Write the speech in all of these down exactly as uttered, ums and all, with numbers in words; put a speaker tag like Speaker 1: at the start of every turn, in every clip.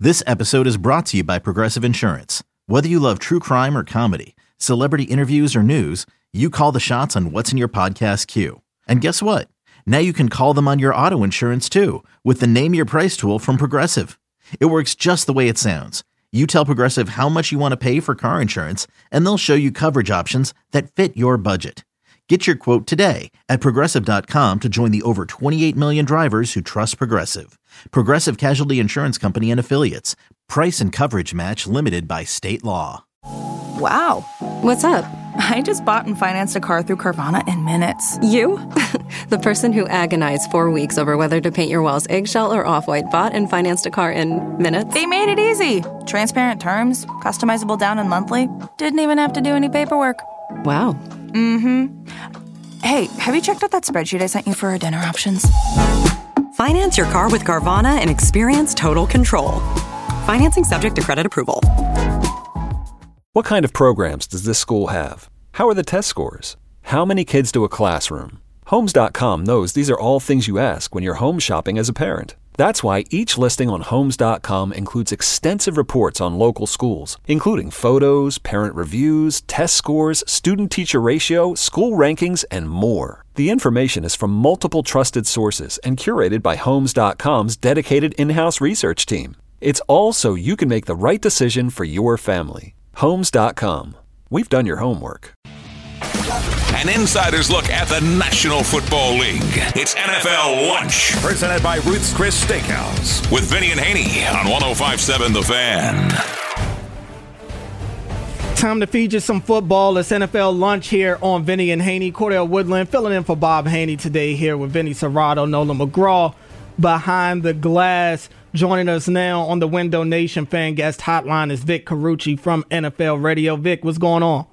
Speaker 1: This episode is brought to you by Progressive Insurance. Whether you love true crime or comedy, celebrity interviews or news, you call the shots on what's in your podcast queue. And guess what? Now you can call them on your auto insurance too with the Name Your Price tool from Progressive. It works just the way it sounds. You tell Progressive how much you want to pay for car insurance, and they'll show you coverage options that fit your budget. Get your quote today at Progressive dot com to join the over twenty-eight million drivers who trust Progressive. Progressive Casualty Insurance Company and Affiliates. Price and coverage match limited by state law.
Speaker 2: Wow.
Speaker 3: What's up?
Speaker 2: I just bought and financed a car through Carvana in minutes.
Speaker 3: You? The person who agonized four weeks over whether to paint your walls eggshell or off-white bought and financed a car in minutes?
Speaker 2: They made it easy. Transparent terms, customizable down and monthly. Didn't even have to do any paperwork.
Speaker 3: Wow.
Speaker 2: Mm-hmm. Hey, have you checked out that spreadsheet I sent you for our dinner options?
Speaker 4: Finance your car with Carvana and experience total control. Financing subject to credit approval.
Speaker 5: What kind of programs does this school have? How are the test scores? How many kids do a classroom? Homes dot com knows these are all things you ask when you're home shopping as a parent. That's why each listing on Homes dot com includes extensive reports on local schools, including photos, parent reviews, test scores, student-teacher ratio, school rankings, and more. The information is from multiple trusted sources and curated by Homes dot com's dedicated in-house research team. It's all so you can make the right decision for your family. Homes dot com. We've done your homework.
Speaker 6: An insider's look at the National Football League. It's N F L Lunch.
Speaker 7: Presented by Ruth's Chris Steakhouse.
Speaker 6: With Vinny and Haney on one oh five point seven The Fan.
Speaker 8: Time to feed you some football. It's N F L Lunch here on Vinny and Haney. Cordell Woodland filling in for Bob Haney today here with Vinny Serrato, Nolan McGraw behind the glass. Joining us now on the Window Nation fan guest hotline is Vic Carucci from N F L Radio. Vic, what's going on?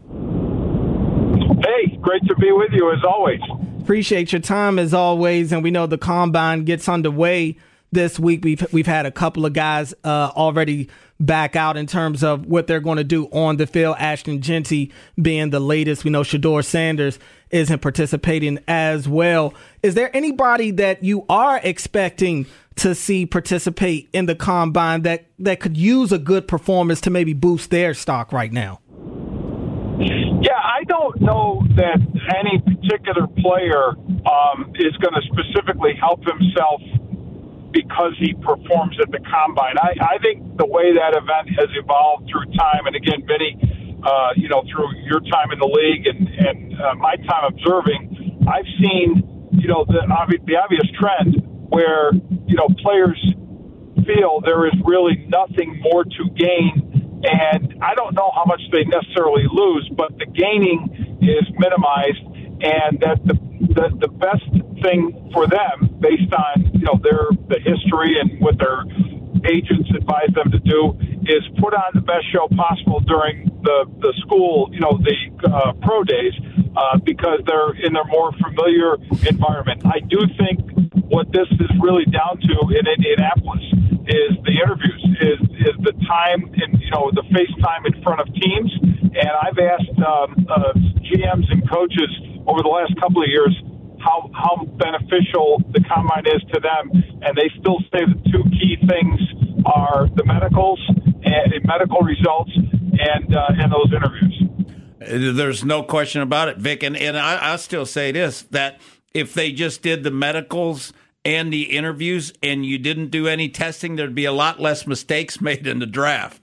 Speaker 9: Hey, great to be with you as always.
Speaker 8: Appreciate your time as always, and we know the Combine gets underway this week. We've we've had a couple of guys uh, already back out in terms of what they're going to do on the field. Ashton Jeanty being the latest. We know Shedeur Sanders isn't participating as well. Is there anybody that you are expecting to see participate in the Combine that, that could use a good performance to maybe boost their stock right now?
Speaker 9: Yeah, I don't know that any particular player um, is going to specifically help himself because he performs at the Combine. I, I think the way that event has evolved through time, and again, Vinny, uh, you know, through your time in the league and, and uh, my time observing, I've seen, you know, the, obvi- the obvious trend where, you know, players feel there is really nothing more to gain. And I don't know how much they necessarily lose, but the gaining is minimized, and that the the, the best thing for them, based on, you know, their the history and what their agents advise them to do, is put on the best show possible during the, the school, you know, the uh, pro days, uh, because they're in their more familiar environment. I do think what this is really down to in Indianapolis is the interviews, is is the time and, you know, the face time in front of teams. And I've asked um, uh, G Ms and coaches over the last couple of years how how beneficial the Combine is to them, and they still say the two key things are the medicals and medical results and uh, and those interviews.
Speaker 10: There's no question about it, Vic, and and I, I still say this, that if they just did the medicals and the interviews and you didn't do any testing, there'd be a lot less mistakes made in the draft.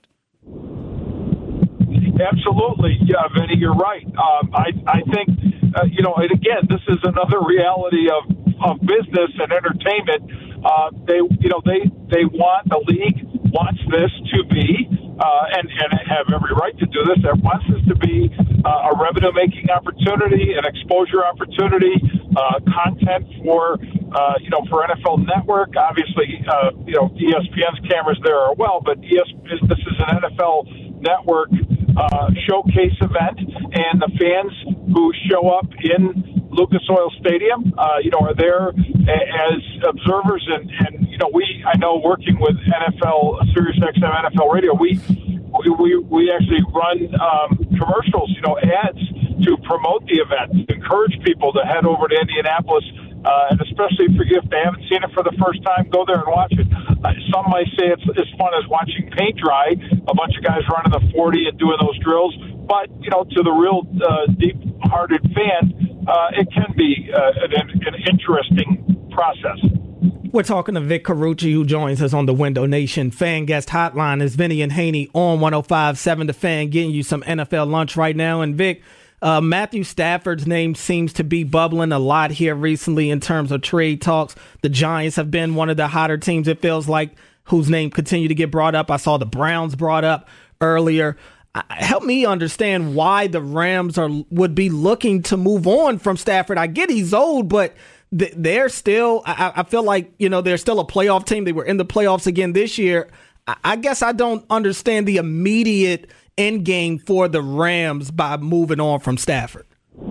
Speaker 9: Absolutely. Yeah, Vinny, you're right. Um, I, I think, uh, you know, and again, this is another reality of, of business and entertainment. Uh, they, you know, they, they want, the league wants this to be, uh, and, and have every right to do this, it wants this to be uh, a revenue-making opportunity, an exposure opportunity, uh, content for, uh, you know, for N F L Network. Obviously, uh, you know, E S P N's cameras there are well, but E S P N, this is an N F L Network uh, showcase event, and the fans who show up in Lucas Oil Stadium, uh, you know, are there as observers, and, and you know, we, I know, working with N F L, Sirius X M N F L Radio, we we we, we actually run um, commercials, you know, ads to promote the event, to encourage people to head over to Indianapolis, uh, and especially for you, if they haven't seen it for the first time, go there and watch it. some might say it's as fun as watching paint dry, a bunch of guys running the forty and doing those drills. But, you know, to the real uh, deep-hearted fan, uh, it can be uh, an, an interesting process.
Speaker 8: We're talking to Vic Carucci, who joins us on the Window Nation Fan Guest Hotline. Is Vinny and Haney on one oh five point seven The Fan, getting you some N F L lunch right now. And Vic, uh, Matthew Stafford's name seems to be bubbling a lot here recently in terms of trade talks. The Giants have been one of the hotter teams, it feels like, whose name continue to get brought up. I saw the Browns brought up earlier. Uh, help me understand why the Rams are would be looking to move on from Stafford. I get he's old, but they're still, I, I feel like, you know, they're still a playoff team. They were in the playoffs again this year. I, I guess I don't understand the immediate end game for the Rams by moving on from Stafford.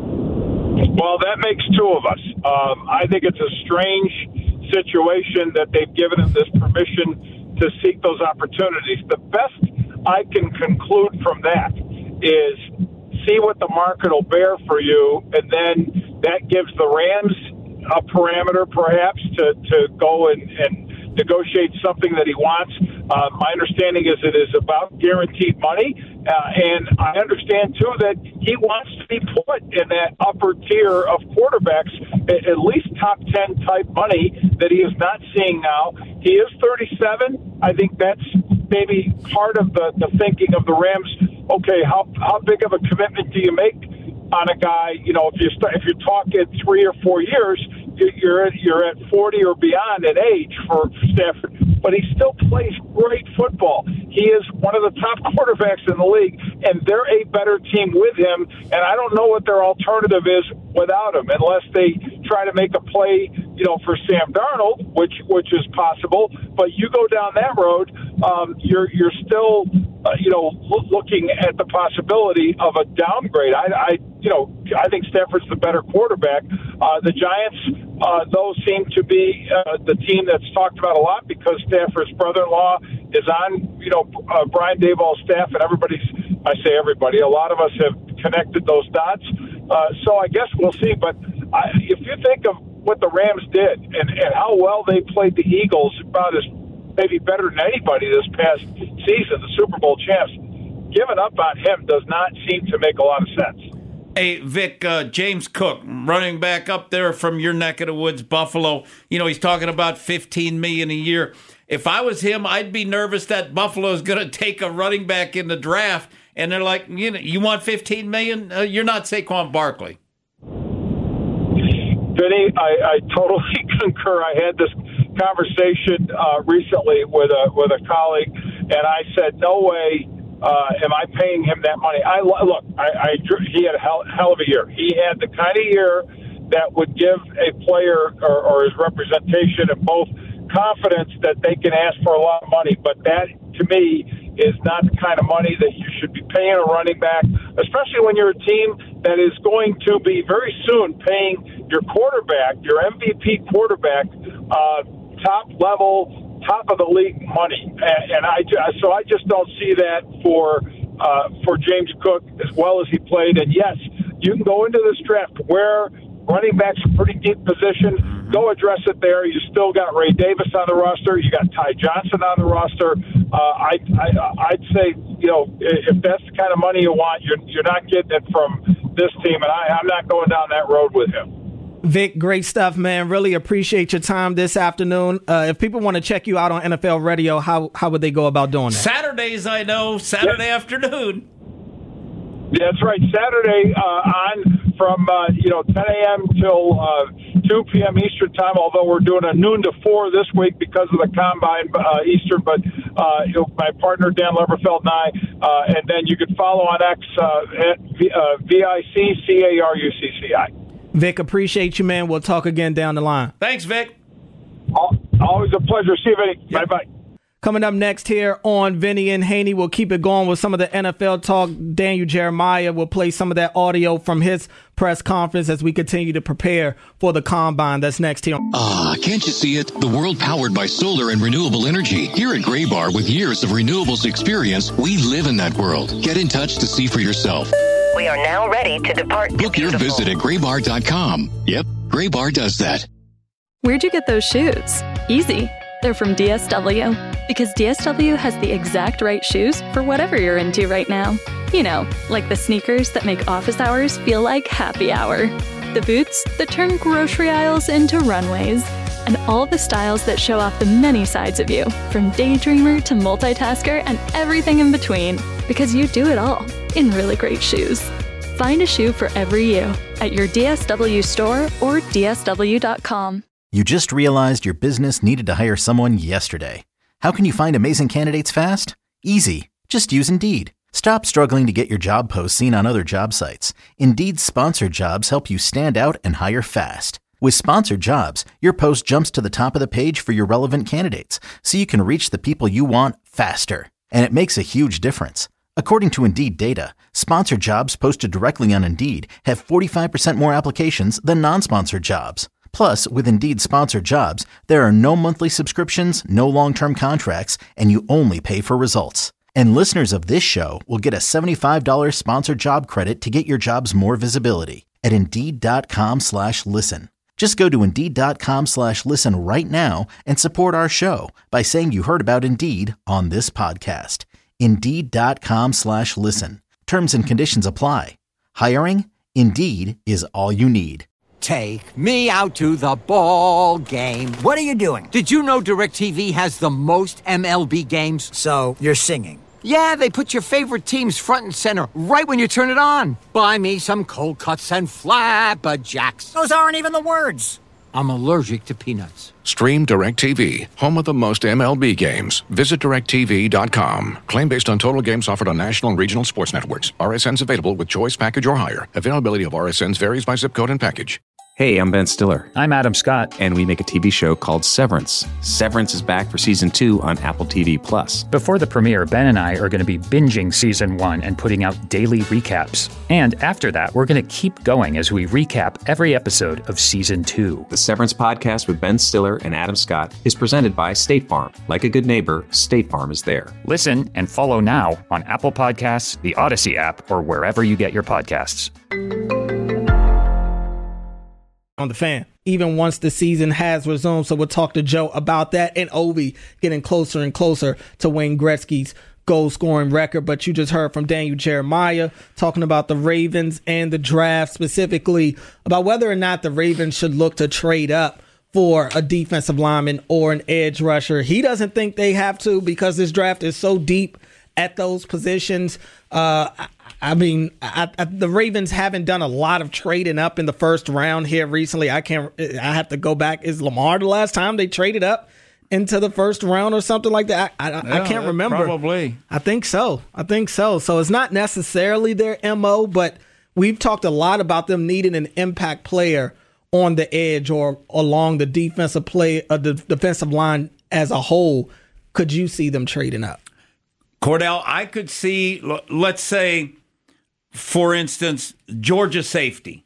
Speaker 9: Well, that makes two of us. Um, I think it's a strange situation that they've given him this permission to seek those opportunities. The best I can conclude from that is see what the market will bear for you, and then that gives the Rams a parameter perhaps to, to go and, and negotiate something that he wants. Uh, my understanding is it is about guaranteed money, uh, and I understand too that he wants to be put in that upper tier of quarterbacks, at, at least top ten type money that he is not seeing now. He is thirty-seven. I think that's maybe part of the, the thinking of the Rams. Okay, how how big of a commitment do you make on a guy? You know, if you start, if you're talking three or four years, you're at, you're at forty or beyond in age for Stafford, but he still plays great football. He is one of the top quarterbacks in the league, and they're a better team with him. And I don't know what their alternative is without him, unless they try to make a play, you know, for Sam Darnold, which which is possible. But you go down that road, um, you're you're still, uh, you know, looking at the possibility of a downgrade. I, I you know, I think Stafford's the better quarterback. Uh, the Giants, uh, though, seem to be uh, the team that's talked about a lot because Stafford's brother-in-law is on, you know, uh, Brian Daboll's staff, and everybody's, I say everybody, a lot of us have connected those dots. Uh, so I guess we'll see. But I, if you think of what the Rams did and, and how well they played the Eagles, about as maybe better than anybody this past season, the Super Bowl champs, giving up on him does not seem to make a lot of sense.
Speaker 10: Hey, Vic, uh, James Cook, running back up there from your neck of the woods, Buffalo. You know, he's talking about fifteen million dollars a year. If I was him, I'd be nervous that Buffalo is going to take a running back in the draft, and they're like, you know, you want fifteen million dollars? Uh, you're not Saquon Barkley.
Speaker 9: Vinny, I, I totally concur. I had this conversation uh, recently with a with a colleague, and I said, no way. Uh, am I paying him that money? I look. I, I he had a hell, hell of a year. He had the kind of year that would give a player or, or his representation and both confidence that they can ask for a lot of money. But that, to me, is not the kind of money that you should be paying a running back, especially when you're a team that is going to be very soon paying your quarterback, your M V P quarterback, uh, top level. Top of the league money, and, and I so I just don't see that for uh, for James Cook as well as he played. And yes, you can go into this draft where running backs a pretty deep position. Go address it there. You still got Ray Davis on the roster. You got Ty Johnson on the roster. Uh, I, I I'd say, you know, if that's the kind of money you want, you're you're not getting it from this team, and I, I'm not going down that road with him.
Speaker 8: Vic, great stuff, man. Really appreciate your time this afternoon. Uh, if people want to check you out on N F L Radio, how how would they go about doing that?
Speaker 10: Saturdays, I know. Saturday yeah. afternoon.
Speaker 9: That's right. Saturday uh, on from uh, you know ten a.m. till uh, two p.m. Eastern time. Although we're doing a noon to four this week because of the combine uh, Eastern. But uh, you know, my partner Dan Leverfeld and I, uh, and then you can follow on X uh, at v, uh, V I C C A R U C C I.
Speaker 8: Vic, appreciate you, man. We'll talk again down the line.
Speaker 10: Thanks, Vic.
Speaker 9: Always a pleasure. See you, Vinny. Yep. Bye-bye.
Speaker 8: Coming up next here on Vinny and Haney, we'll keep it going with some of the N F L talk. Daniel Jeremiah will play some of that audio from his press conference as we continue to prepare for the Combine. That's next here.
Speaker 11: Ah, can't you see it? The world powered by solar and renewable energy. Here at Graybar, with years of renewables experience, we live in that world. Get in touch to see for yourself.
Speaker 12: We are now ready to depart.
Speaker 11: Book your visit at graybar dot com. Yep, Graybar does that.
Speaker 3: Where'd you get those shoes? Easy.
Speaker 13: They're from D S W, because D S W has the exact right shoes for whatever you're into right now. You know, like the sneakers that make office hours feel like happy hour. The boots that turn grocery aisles into runways. And all the styles that show off the many sides of you, from daydreamer to multitasker and everything in between. Because you do it all in really great shoes. Find a shoe for every you at your D S W store or D S W dot com.
Speaker 1: You just realized your business needed to hire someone yesterday. How can you find amazing candidates fast? Easy. Just use Indeed. Stop struggling to get your job posts seen on other job sites. Indeed's sponsored jobs help you stand out and hire fast. With sponsored jobs, your post jumps to the top of the page for your relevant candidates, so you can reach the people you want faster. And it makes a huge difference. According to Indeed data, sponsored jobs posted directly on Indeed have forty-five percent more applications than non-sponsored jobs. Plus, with Indeed sponsored jobs, there are no monthly subscriptions, no long-term contracts, and you only pay for results. And listeners of this show will get a seventy-five dollars sponsored job credit to get your jobs more visibility at Indeed.com slash listen. Just go to Indeed.com slash listen right now and support our show by saying you heard about Indeed on this podcast. Indeed.com slash listen. Terms and conditions apply. Hiring? Indeed is all you need.
Speaker 14: Take me out to the ball game.
Speaker 15: What are you doing?
Speaker 14: Did you know DirecTV has the most M L B games?
Speaker 15: So, you're singing.
Speaker 14: Yeah, they put your favorite teams front and center right when you turn it on. Buy me some cold cuts and flapjacks.
Speaker 15: Those aren't even the words.
Speaker 14: I'm allergic to peanuts.
Speaker 7: Stream DirecTV, home of the most M L B games. Visit direct T V dot com. Claim based on total games offered on national and regional sports networks. R S Ns available with choice package or higher. Availability of R S Ns varies by zip code and package.
Speaker 16: Hey, I'm Ben Stiller.
Speaker 17: I'm Adam Scott.
Speaker 16: And we make a T V show called Severance. Severance is back for season two on Apple T V Plus.
Speaker 17: Before the premiere, Ben and I are going to be binging season one and putting out daily recaps. And after that, we're going to keep going as we recap every episode of season two.
Speaker 16: The Severance podcast with Ben Stiller and Adam Scott is presented by State Farm. Like a good neighbor, State Farm is there.
Speaker 17: Listen and follow now on Apple Podcasts, the Odyssey app, or wherever you get your podcasts.
Speaker 8: On the Fan, even once the season has resumed. So we'll talk to Joe about that, and Ovi getting closer and closer to Wayne Gretzky's goal scoring record. But you just heard from Daniel Jeremiah talking about the Ravens and the draft, specifically about whether or not the Ravens should look to trade up for a defensive lineman or an edge rusher. He doesn't think they have to because this draft is so deep at those positions. Uh, I mean, I, I, the Ravens haven't done a lot of trading up in the first round here recently. I can't. I have to go back. Is Lamar the last time they traded up into the first round or something like that? I, I,
Speaker 10: yeah,
Speaker 8: I can't remember.
Speaker 10: Probably.
Speaker 8: I think so. I think so. So it's not necessarily their M O, but we've talked a lot about them needing an impact player on the edge or along the defensive play, uh, the defensive line as a whole. Could you see them trading up?
Speaker 10: Cordell, I could see, let's say, for instance, Georgia safety.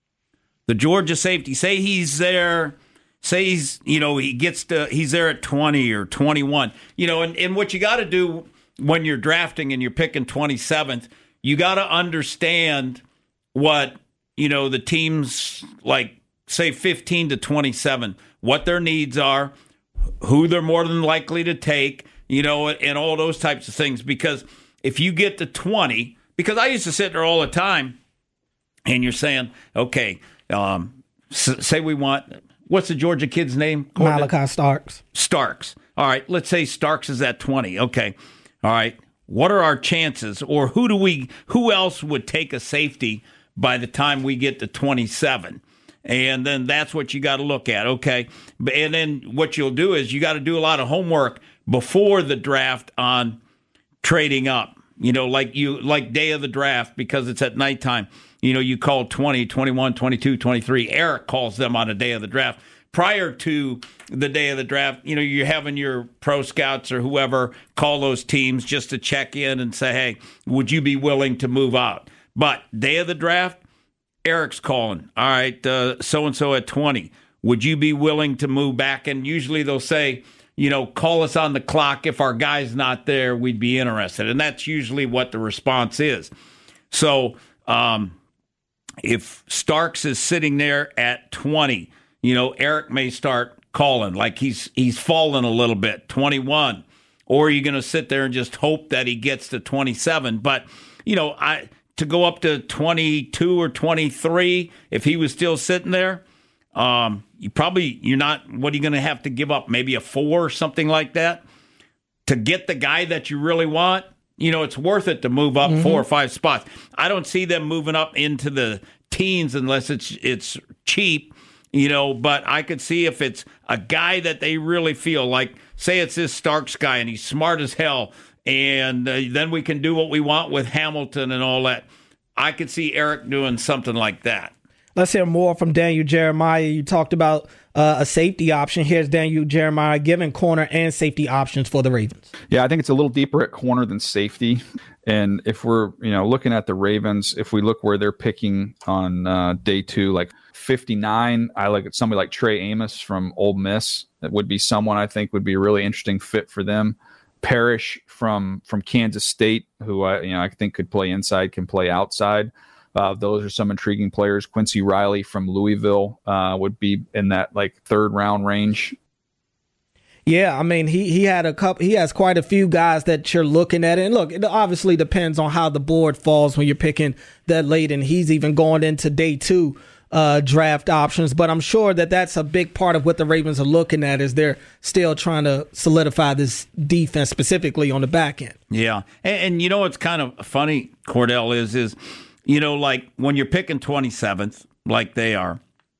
Speaker 10: The Georgia safety, say he's there, say he's, you know, he gets to, he's there at twenty or twenty-one. You know, and, and what you got to do when you're drafting and you're picking twenty-seventh, you got to understand what, you know, the teams like, say, fifteen to twenty-seven, what their needs are, who they're more than likely to take, you know, and all those types of things. Because if you get to twenty, because I used to sit there all the time, and you're saying, okay, um, s- say we want, what's the Georgia kid's name?
Speaker 8: Malachi Starks.
Speaker 10: Starks. All right, let's say Starks is at twenty. Okay, all right. What are our chances, or who do we? Who else would take a safety by the time we get to twenty-seven? And then that's what you got to look at. Okay, and then what you'll do is you got to do a lot of homework before the draft on trading up. You know, like you like day of the draft, because it's at nighttime. You know, you call twenty, twenty-one, twenty-two, twenty-three. Eric calls them on a day of the draft. Prior to the day of the draft, you know, you're having your pro scouts or whoever call those teams just to check in and say, hey, would you be willing to move out? But day of the draft, Eric's calling. All right, uh, so-and-so at twenty. Would you be willing to move back? And usually they'll say, you know, call us on the clock. If our guy's not there, we'd be interested. And that's usually what the response is. So um, if Starks is sitting there at twenty, you know, Eric may start calling, like he's he's fallen a little bit, twenty-one, or are you going to sit there and just hope that he gets to twenty-seven? But, you know, I to go up to twenty-two or twenty-three, if he was still sitting there, um, you probably, you're not, what are you going to have to give up? Maybe a four or something like that to get the guy that you really want? You know, it's worth it to move up mm-hmm. four or five spots. I don't see them moving up into the teens unless it's it's cheap, you know, but I could see if it's a guy that they really feel like, say it's this Starks guy and he's smart as hell, and uh, then we can do what we want with Hamilton and all that. I could see Eric doing something like that.
Speaker 8: Let's hear more from Daniel Jeremiah. You talked about uh, a safety option. Here's Daniel Jeremiah giving corner and safety options for the Ravens.
Speaker 18: Yeah, I think it's a little deeper at corner than safety. And if we're, you know, looking at the Ravens, if we look where they're picking on uh, day two, like fifty-nine, I like somebody like Trey Amos from Ole Miss. That would be someone I think would be a really interesting fit for them. Parrish from from Kansas State, who I, you know, I think could play inside, can play outside. Uh, those are some intriguing players. Quincy Riley from Louisville uh, would be in that like third round range.
Speaker 8: Yeah, I mean, he he had a couple. He has quite a few guys that you're looking at, and look, it obviously depends on how the board falls when you're picking that late, and he's even going into day two uh, draft options. But I'm sure that that's a big part of what the Ravens are looking at, is they're still trying to solidify this defense, specifically on the back end.
Speaker 10: Yeah, and, and you know what's kind of funny, Cordell, is is. You know, like when you're picking twenty-seventh, like they are,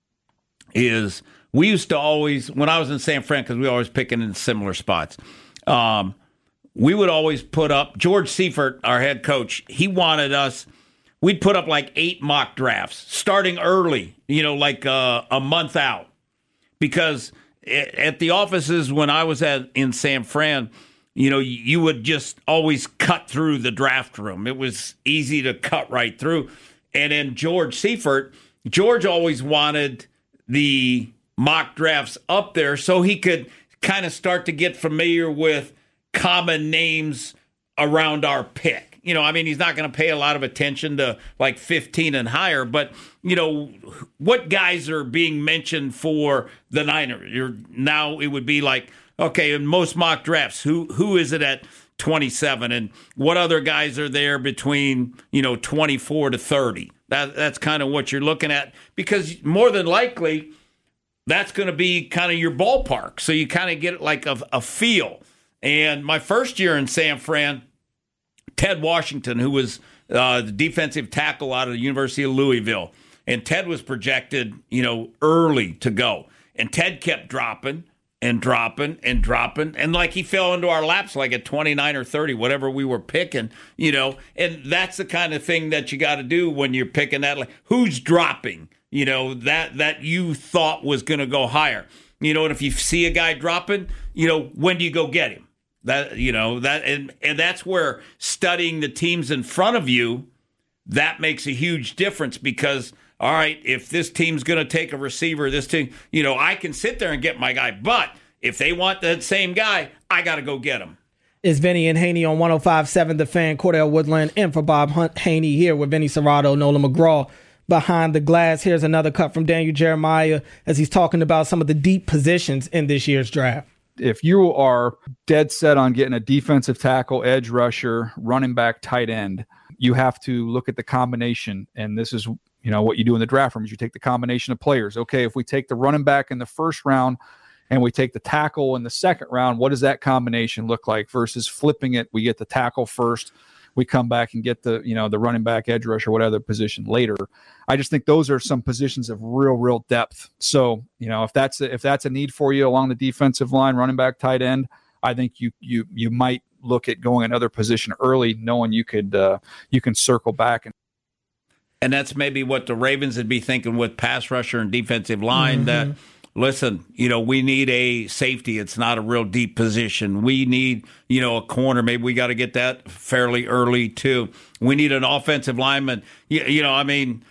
Speaker 10: is we used to always, when I was in San Fran, because we were always picking in similar spots, um, we would always put up, George Seifert, our head coach, he wanted us, we'd put up like eight mock drafts, starting early, you know, like uh, a month out. Because at the offices when I was at in San Fran, you know, you would just always cut through the draft room. It was easy to cut right through. And then George Seifert, George always wanted the mock drafts up there so he could kind of start to get familiar with common names around our pick. You know, I mean, he's not going to pay a lot of attention to like fifteen and higher, but, you know, what guys are being mentioned for the Niners? You're, now it would be like, okay, in most mock drafts, who who is it at twenty-seven, and what other guys are there between, you know, twenty-four to thirty? That that's kind of what you're looking at, because more than likely that's going to be kind of your ballpark. So you kind of get like a, a feel. And my first year in San Fran, Ted Washington, who was uh, the defensive tackle out of the University of Louisville, and Ted was projected, you know, early to go, and Ted kept dropping and dropping and dropping, and like he fell into our laps like at twenty-nine or thirty, whatever we were picking, you know, and that's the kind of thing that you got to do when you're picking that, like who's dropping, you know, that that you thought was going to go higher, you know, and if you see a guy dropping, you know, when do you go get him? That, you know, that, and, and that's where studying the teams in front of you, that makes a huge difference, because all right, if this team's going to take a receiver, this team, you know, I can sit there and get my guy. But if they want that same guy, I got to go get him.
Speaker 8: It's Vinny and Haney on one oh five point seven The Fan. Cordell Woodland in for Bob Hunt. Haney here with Vinny Serrato, Nola McGraw behind the glass. Here's another cut from Daniel Jeremiah as he's talking about some of the deep positions in this year's draft.
Speaker 18: If you are dead set on getting a defensive tackle, edge rusher, running back, tight end, you have to look at the combination. And this is, you know, what you do in the draft room is you take the combination of players. Okay, if we take the running back in the first round and we take the tackle in the second round, what does that combination look like versus flipping it? We get the tackle first, we come back and get the, you know, the running back, edge rusher, whatever position later. I just think those are some positions of real, real depth. So, you know, if that's a, if that's a need for you along the defensive line, running back, tight end, I think you you you might look at going another position early, knowing you could uh, you can circle back. And
Speaker 10: and that's maybe what the Ravens would be thinking with pass rusher and defensive line. Mm-hmm. That listen, you know, we need a safety. It's not a real deep position. We need, you know, a corner. Maybe we got to get that fairly early too. We need an offensive lineman. You, you know, I mean,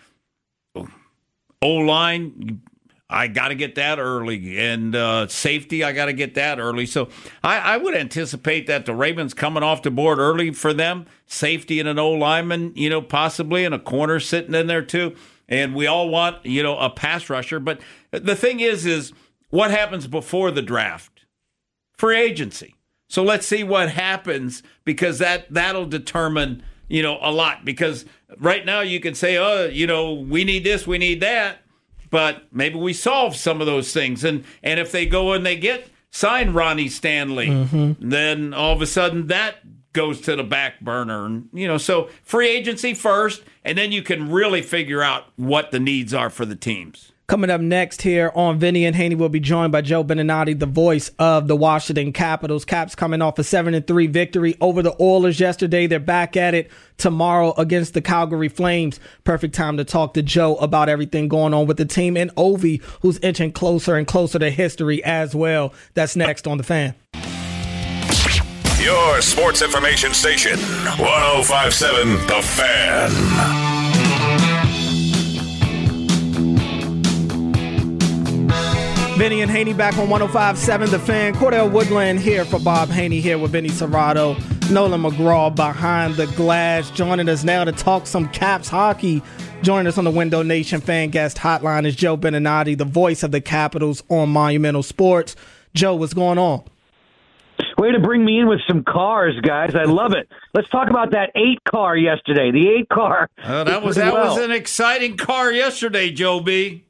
Speaker 10: O-line, I got to get that early. And uh, safety, I got to get that early. So I, I would anticipate that the Ravens coming off the board early for them, safety and an O-lineman, you know, possibly, and a corner sitting in there too. And we all want, you know, a pass rusher. But the thing is, is what happens before the draft? Free agency. So let's see what happens, because that, that'll determine, you know, a lot. Because right now you can say, oh, you know, we need this, we need that. But maybe we solve some of those things. And, and if they go and they get sign Ronnie Stanley, mm-hmm. then all of a sudden that goes to the back burner. And, you know, so free agency first, and then you can really figure out what the needs are for the teams.
Speaker 8: Coming up next here on Vinny and Haney, we'll be joined by Joe Beninati, the voice of the Washington Capitals. Caps coming off a seven and three victory over the Oilers yesterday. They're back at it tomorrow against the Calgary Flames. Perfect time to talk to Joe about everything going on with the team, and Ovi, who's inching closer and closer to history as well. That's next on The Fan.
Speaker 6: Your sports information station, one oh five point seven The Fan.
Speaker 8: Vinny and Haney back on one oh five point seven The Fan. Cordell Woodland here for Bob Haney, here with Vinny Serrato. Nolan McGraw behind the glass, joining us now to talk some Caps hockey. Joining us on the Window Nation fan guest hotline is Joe Beninati, the voice of the Capitals on Monumental Sports. Joe, what's going on?
Speaker 19: Way to bring me in with some cars, guys. I love it. Let's talk about that eight car yesterday. The eight car.
Speaker 10: Oh, that was that
Speaker 19: well.
Speaker 10: was an exciting car yesterday, Joe B.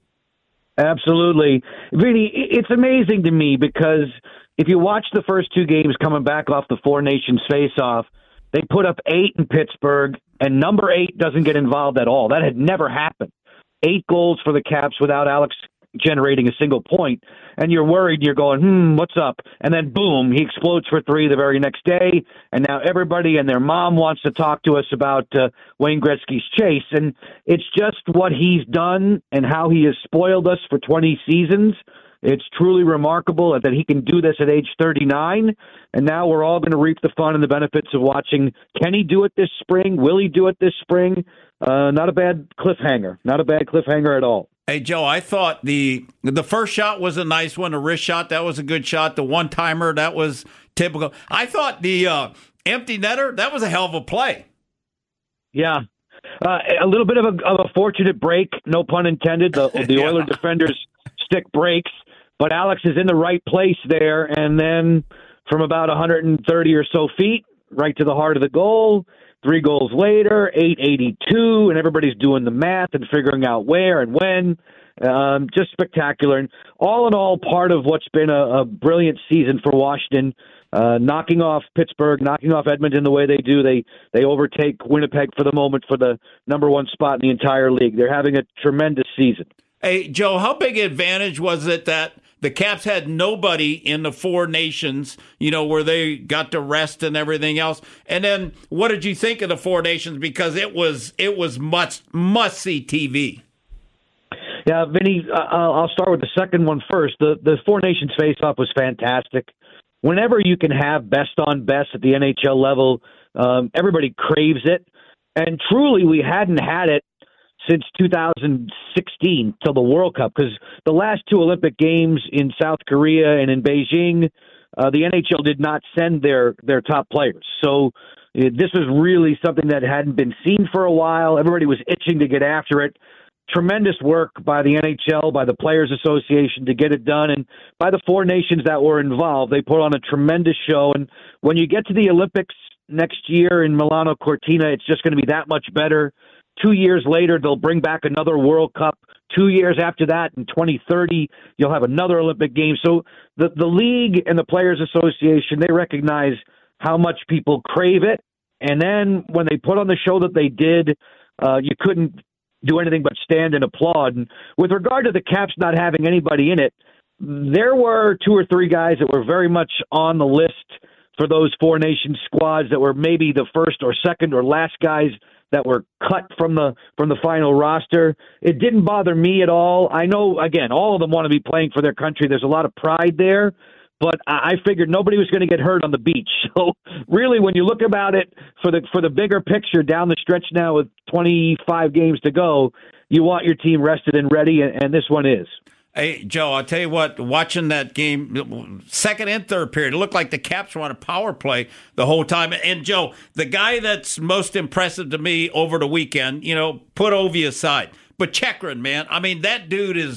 Speaker 19: Absolutely. Vinny, it's amazing to me because if you watch the first two games coming back off the Four Nations face-off, they put up eight in Pittsburgh, and number eight doesn't get involved at all. That had never happened. Eight goals for the Caps without Alex generating a single point, and you're worried, you're going, hmm, what's up? And then boom, he explodes for three the very next day, and now everybody and their mom wants to talk to us about uh, Wayne Gretzky's chase, and it's just what he's done and how he has spoiled us for twenty seasons. It's truly remarkable that he can do this at age thirty-nine, and now we're all going to reap the fun and the benefits of watching. Can he do it this spring? Will he do it this spring? Uh, not a bad cliffhanger. Not a bad cliffhanger at all.
Speaker 10: Hey, Joe, I thought the the first shot was a nice one. The wrist shot, that was a good shot. The one-timer, that was typical. I thought the uh, empty netter, that was a hell of a play.
Speaker 19: Yeah. Uh, a little bit of a, of a fortunate break, no pun intended. The, the yeah. Oiler defender's stick breaks, but Alex is in the right place there, and then from about one hundred thirty or so feet, right to the heart of the goal. Three goals later, eight eighty-two, and everybody's doing the math and figuring out where and when. Um, just spectacular. And all in all, part of what's been a, a brilliant season for Washington, uh, knocking off Pittsburgh, knocking off Edmonton the way they do. They they overtake Winnipeg for the moment for the number one spot in the entire league. They're having a tremendous season.
Speaker 10: Hey, Joe, how big an advantage was it that the Caps had nobody in the Four Nations, you know, where they got to rest and everything else? And then what did you think of the Four Nations? Because it was it was must, must-see T V.
Speaker 19: Yeah, Vinny, uh, I'll start with the second one first. The, the Four Nations face-off was fantastic. Whenever you can have best on best at the N H L level, um, everybody craves it. And truly, we hadn't had it since two thousand sixteen till the World Cup, because the last two Olympic Games in South Korea and in Beijing, uh, the N H L did not send their, their top players. So uh, this was really something that hadn't been seen for a while. Everybody was itching to get after it. Tremendous work by the N H L, by the Players Association to get it done, and by the Four Nations that were involved. They put on a tremendous show, and when you get to the Olympics next year in Milano Cortina, it's just going to be that much better. Two years later, they'll bring back another World Cup. Two years after that, in twenty thirty, you'll have another Olympic game. So the, the league and the Players Association, they recognize how much people crave it. And then when they put on the show that they did, uh, you couldn't do anything but stand and applaud. And with regard to the Caps not having anybody in it, there were two or three guys that were very much on the list for those Four Nations squads that were maybe the first or second or last guys that were cut from the from the final roster. It didn't bother me at all. I know, again, all of them want to be playing for their country. There's a lot of pride there, but I figured nobody was going to get hurt on the beach. So really, when you look about it for the for the bigger picture down the stretch now with twenty-five games to go, you want your team rested and ready, and, and this one is.
Speaker 10: Hey, Joe, I'll tell you what, watching that game, second and third period, it looked like the Caps were on a power play the whole time. And, Joe, the guy that's most impressive to me over the weekend, you know, put Ovi aside, but Chekrin, man, I mean, that dude is,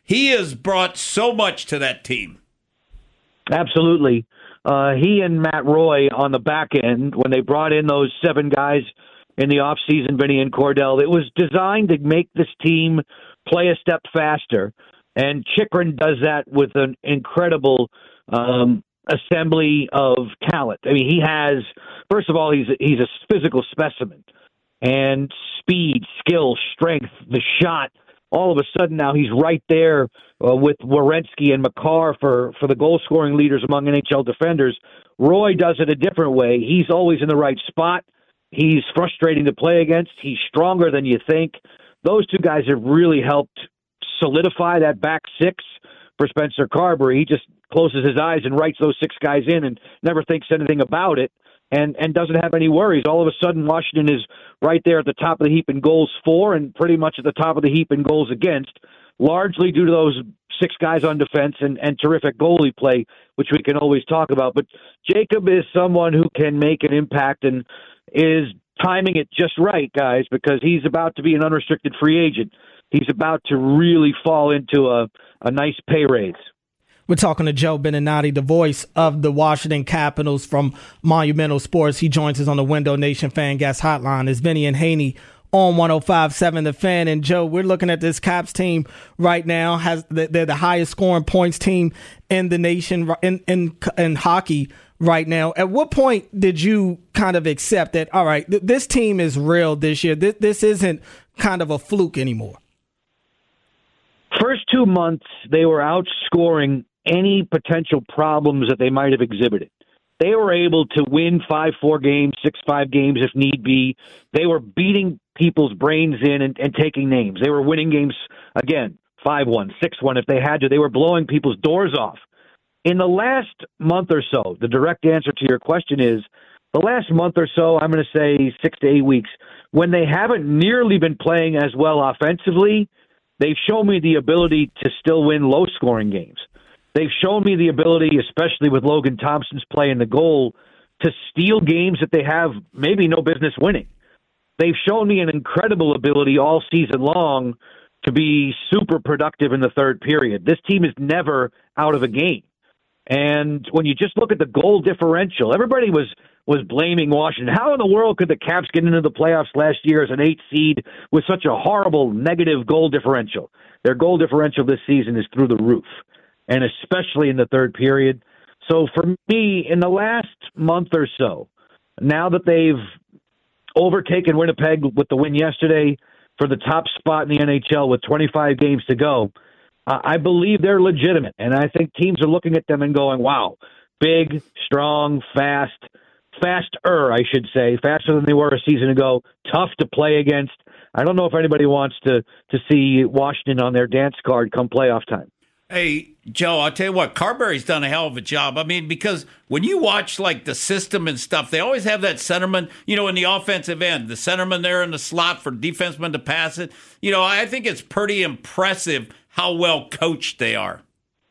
Speaker 10: he has brought so much to that team.
Speaker 19: Absolutely. Uh, he and Matt Roy on the back end, when they brought in those seven guys in the offseason, Vinny and Cordell, it was designed to make this team play a step faster. And Chychrun does that with an incredible um, assembly of talent. I mean, he has, first of all, he's a, he's a physical specimen. And speed, skill, strength, the shot. All of a sudden now he's right there uh, with Werenski and Makar for, for the goal-scoring leaders among N H L defenders. Roy does it a different way. He's always in the right spot. He's frustrating to play against. He's stronger than you think. Those two guys have really helped solidify that back six for Spencer Carberry. He just closes his eyes and writes those six guys in and never thinks anything about it. And and doesn't have any worries. All of a sudden, Washington is right there at the top of the heap in goals for and pretty much at the top of the heap in goals against, largely due to those six guys on defense and, and terrific goalie play, which we can always talk about. But Jacob is someone who can make an impact and is timing it just right, guys, because he's about to be an unrestricted free agent. He's about to really fall into a, a nice pay raise.
Speaker 8: We're talking to Joe Beninati, the voice of the Washington Capitals from Monumental Sports. He joins us on the Window Nation Fan Gas Hotline. It's Vinny and Haney on one oh five point seven The Fan. And Joe, we're looking at this Caps team right now. Has they're the highest scoring points team in the nation in in, in hockey right now. At what point did you kind of accept that, all right, th- this team is real this year? This, this isn't kind of a fluke anymore.
Speaker 19: First two months, they were outscoring any potential problems that they might have exhibited. They were able to win five four games, six five games if need be. They were beating people's brains in and, and taking names. They were winning games, again, five one, six one if they had to. They were blowing people's doors off. In the last month or so, the direct answer to your question is, the last month or so, I'm going to say six to eight weeks, when they haven't nearly been playing as well offensively, they've shown me the ability to still win low-scoring games. They've shown me the ability, especially with Logan Thompson's play in the goal, to steal games that they have maybe no business winning. They've shown me an incredible ability all season long to be super productive in the third period. This team is never out of a game. And when you just look at the goal differential, everybody was was blaming Washington. How in the world could the Caps get into the playoffs last year as an eight seed with such a horrible negative goal differential? Their goal differential this season is through the roof, and especially in the third period. So for me, in the last month or so, now that they've overtaken Winnipeg with the win yesterday for the top spot in the N H L with twenty-five games to go, uh, I believe they're legitimate. And I think teams are looking at them and going, wow, big, strong, fast, faster, I should say, faster than they were a season ago, tough to play against. I don't know if anybody wants to, to see Washington on their dance card come playoff time.
Speaker 10: Hey, Joe, I'll tell you what, Carberry's done a hell of a job. I mean, because when you watch, like, the system and stuff, they always have that centerman, you know, in the offensive end, the centerman there in the slot for defensemen to pass it. You know, I think it's pretty impressive how well coached they are.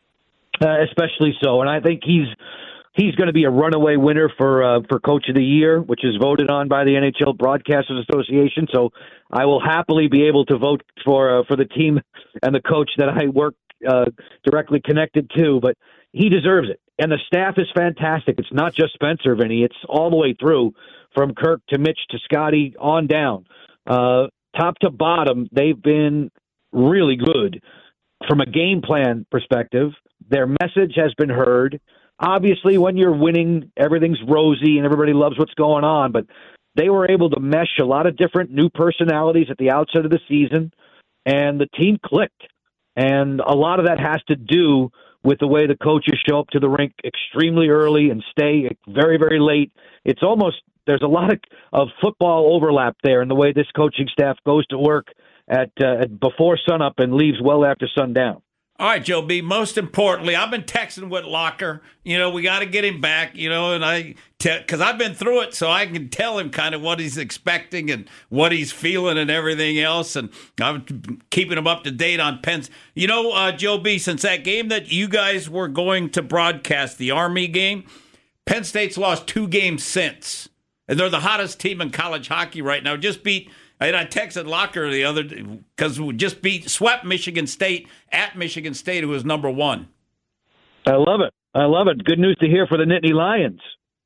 Speaker 19: Uh, especially so, and I think he's he's going to be a runaway winner for uh, for Coach of the Year, which is voted on by the N H L Broadcasters Association. So I will happily be able to vote for uh, for the team and the coach that I work uh, directly connected to. But he deserves it, and the staff is fantastic. It's not just Spencer, Vinny. It's all the way through, from Kirk to Mitch to Scotty on down, uh, top to bottom. They've been really good from a game plan perspective. Their message has been heard. Obviously, when you're winning, everything's rosy and everybody loves what's going on, but they were able to mesh a lot of different new personalities at the outset of the season, and the team clicked. And a lot of that has to do with the way the coaches show up to the rink extremely early and stay very, very late. It's almost, there's a lot of, of football overlap there in the way this coaching staff goes to work at, uh, at before sunup and leaves well after sundown.
Speaker 10: All right, Joe B. Most importantly, I've been texting Whitlocker. You know, we got to get him back. You know, and I, because I've been through it, so I can tell him kind of what he's expecting and what he's feeling and everything else. And I'm keeping him up to date on Penn's. You know, uh, Joe B. Since that game that you guys were going to broadcast, the Army game, Penn State's lost two games since. And they're the hottest team in college hockey right now. Just beat, and I texted Locker the other because we just beat, swept Michigan State at Michigan State, who was number one.
Speaker 19: I love it. I love it. Good news to hear for the Nittany Lions.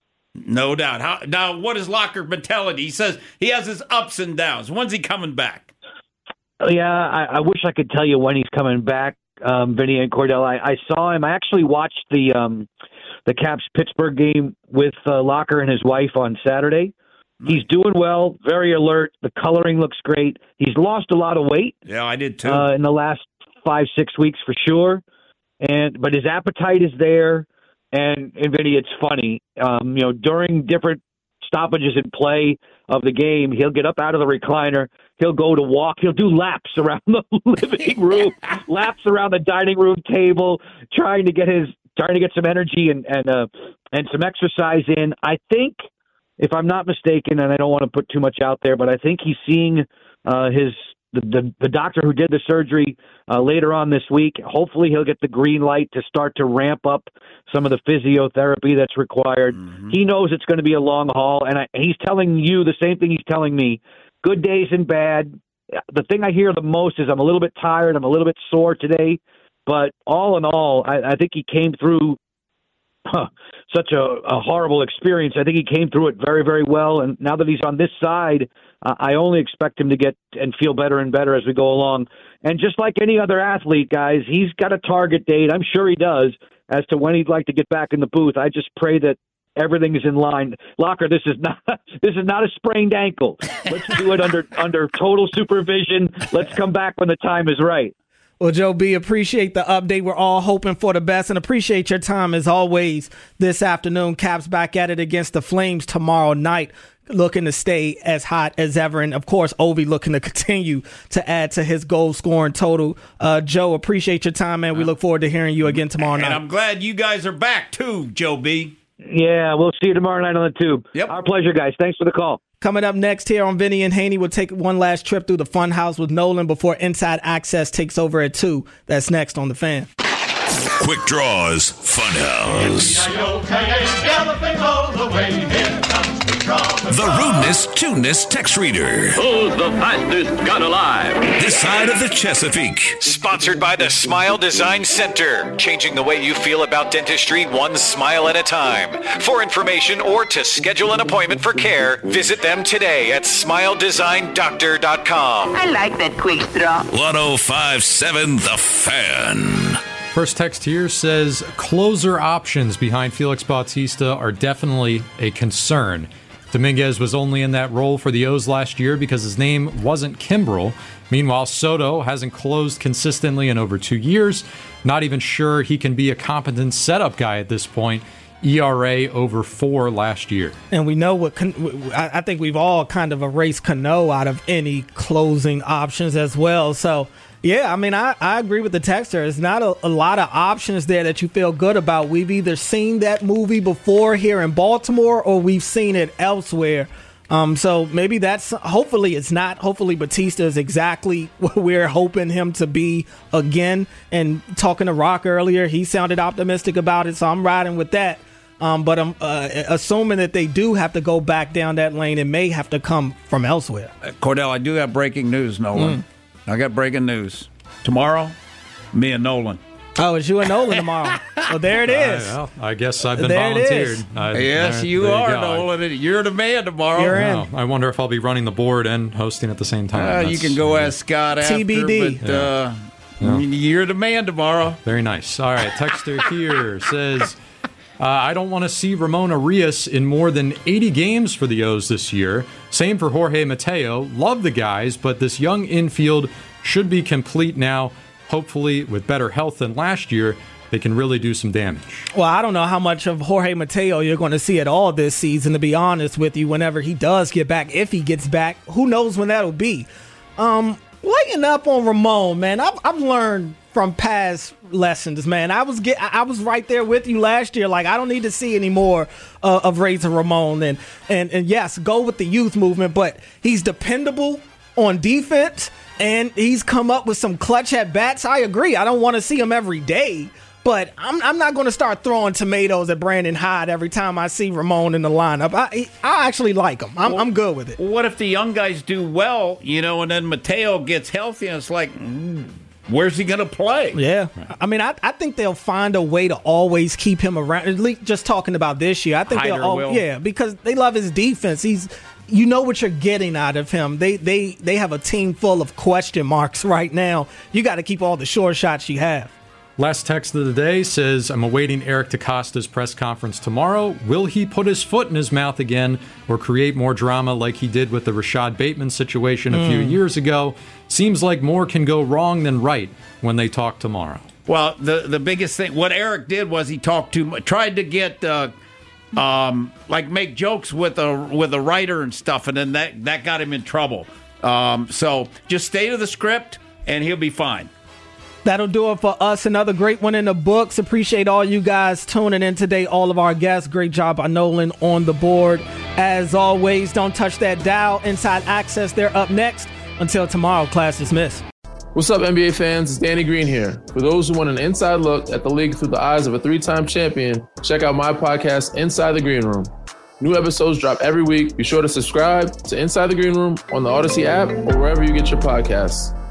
Speaker 10: No doubt. How, now, what is Locker mentality? He says he has his ups and downs. When's he coming back?
Speaker 19: Yeah, I, I wish I could tell you when he's coming back, um, Vinny and Cordell. I, I saw him. I actually watched the um, the Caps Pittsburgh game with uh, Locker and his wife on Saturday. He's doing well, very alert. The coloring looks great. He's lost a lot of weight.
Speaker 10: Yeah, I did too.
Speaker 19: Uh, in the last five, six weeks for sure. And but his appetite is there. And, and Vinny, it's funny. Um, you know, during different stoppages in play of the game, he'll get up out of the recliner. He'll go to walk. He'll do laps around the living room, laps around the dining room table, trying to get his trying to get some energy and and uh, and some exercise in. I think, if I'm not mistaken, and I don't want to put too much out there, but I think he's seeing uh, his. The, the the doctor who did the surgery uh, later on this week. Hopefully he'll get the green light to start to ramp up some of the physiotherapy that's required. Mm-hmm. He knows it's going to be a long haul, and I, he's telling you the same thing he's telling me. Good days and bad. The thing I hear the most is I'm a little bit tired. I'm a little bit sore today. But all in all, I, I think he came through huh, such a, a horrible experience. I think he came through it very, very well. And now that he's on this side, uh, I only expect him to get and feel better and better as we go along. And just like any other athlete, guys, he's got a target date. I'm sure he does as to when he'd like to get back in the booth. I just pray that everything is in line. Locker, this is not this is not a sprained ankle. Let's do it under under total supervision. Let's come back when the time is right.
Speaker 8: Well, Joe B., appreciate the update. We're all hoping for the best and appreciate your time as always this afternoon. Caps back at it against the Flames tomorrow night, looking to stay as hot as ever. And, of course, Ovi looking to continue to add to his goal-scoring total. Uh, Joe, appreciate your time, man. We look forward to hearing you again tomorrow night.
Speaker 10: And I'm glad you guys are back, too, Joe B.
Speaker 19: Yeah, we'll see you tomorrow night on the Tube.
Speaker 10: Yep.
Speaker 19: Our pleasure, guys. Thanks for the call.
Speaker 8: Coming up next here on Vinny and Haney, we'll take one last trip through the fun house with Nolan before Inside Access takes over at two. That's next on The Fan.
Speaker 6: Quick Draws Funhouse. The rudeness, tuneness text reader.
Speaker 20: Who's the fastest gun alive?
Speaker 6: This side of the Chesapeake.
Speaker 21: Sponsored by the Smile Design Center. Changing the way you feel about dentistry one smile at a time. For information or to schedule an appointment for care, visit them today at smile design doctor dot com.
Speaker 22: I like that quick draw.
Speaker 6: one oh five point seven The Fan.
Speaker 23: First text here says, closer options behind Felix Bautista are definitely a concern. Dominguez was only in that role for the O's last year because his name wasn't Kimbrel. Meanwhile, Soto hasn't closed consistently in over two years. Not even sure he can be a competent setup guy at this point. E R A over four last year.
Speaker 8: And we know what, I think we've all kind of erased Cano out of any closing options as well. So, yeah, I mean, I, I agree with the texter. There's not a, a lot of options there that you feel good about. We've either seen that movie before here in Baltimore or we've seen it elsewhere. Um, so maybe that's, hopefully it's not. Hopefully Bautista is exactly what we're hoping him to be again. And talking to Rock earlier, he sounded optimistic about it, so I'm riding with that. Um, but I'm uh, assuming that they do have to go back down that lane, it may have to come from elsewhere.
Speaker 10: Uh, Cordell, I do have breaking news, Nolan. Mm. I got breaking news. Tomorrow, me and Nolan.
Speaker 8: Oh, it's you and Nolan tomorrow. Well, there it is.
Speaker 23: Uh, well, I guess I've been
Speaker 8: there
Speaker 23: volunteered.
Speaker 10: I, yes, there, you there are, you Nolan. You're the man tomorrow.
Speaker 8: You're in.
Speaker 23: Wow. I wonder if I'll be running the board and hosting at the same time.
Speaker 10: Uh, you can go ask Scott after.
Speaker 8: T B D.
Speaker 10: But, uh, yeah. You're the man tomorrow.
Speaker 23: Very nice. All right, texter here says, uh, I don't want to see Ramon Arias in more than eighty games for the O's this year. Same for Jorge Mateo. Love the guys, but this young infield should be complete now. Hopefully, with better health than last year, they can really do some damage.
Speaker 8: Well, I don't know how much of Jorge Mateo you're going to see at all this season, to be honest with you, whenever he does get back, if he gets back. Who knows when that'll be? Um, lighten up on Ramon, man. I've, I've learned from past lessons, man. I was get, I was right there with you last year. Like, I don't need to see any more uh, of Razor Ramon. And, and, and, yes, go with the youth movement, but he's dependable on defense. And he's come up with some clutch at bats. I agree. I don't want to see him every day, But I'm, I'm not going to start throwing tomatoes at Brandon Hyde every time I see Ramon in the lineup. I I actually like him. I'm, well, I'm good with it.
Speaker 10: What if the young guys do well, you know, and then Mateo gets healthy and it's like, mm, where's he going to play?
Speaker 8: Yeah. I mean, I, I think they'll find a way to always keep him around. At least just talking about this year. I think
Speaker 10: Hyder
Speaker 8: they'll all,
Speaker 10: will.
Speaker 8: Yeah, because they love his defense. He's You know what you're getting out of him. They they they have a team full of question marks right now. You got to keep all the short shots you have.
Speaker 23: Last text of the day says, I'm awaiting Eric DeCosta's press conference tomorrow. Will he put his foot in his mouth again or create more drama like he did with the Rashad Bateman situation a mm. few years ago? Seems like more can go wrong than right when they talk tomorrow.
Speaker 10: Well, the, the biggest thing, what Eric did was he talked too much, tried to get, uh, um, like make jokes with a with a writer and stuff, and then that, that got him in trouble. Um, so just stay to the script, and he'll be fine.
Speaker 8: That'll do it for us. Another great one in the books. Appreciate all you guys tuning in today. All of our guests. Great job by Nolan on the board. As always, don't touch that dial. Inside Access, they're up next. Until tomorrow, class dismissed.
Speaker 2: What's up, N B A fans? It's Danny Green here. For those who want an inside look at the league through the eyes of a three-time champion, check out my podcast, Inside the Green Room. New episodes drop every week. Be sure to subscribe to Inside the Green Room on the Odyssey app or wherever you get your podcasts.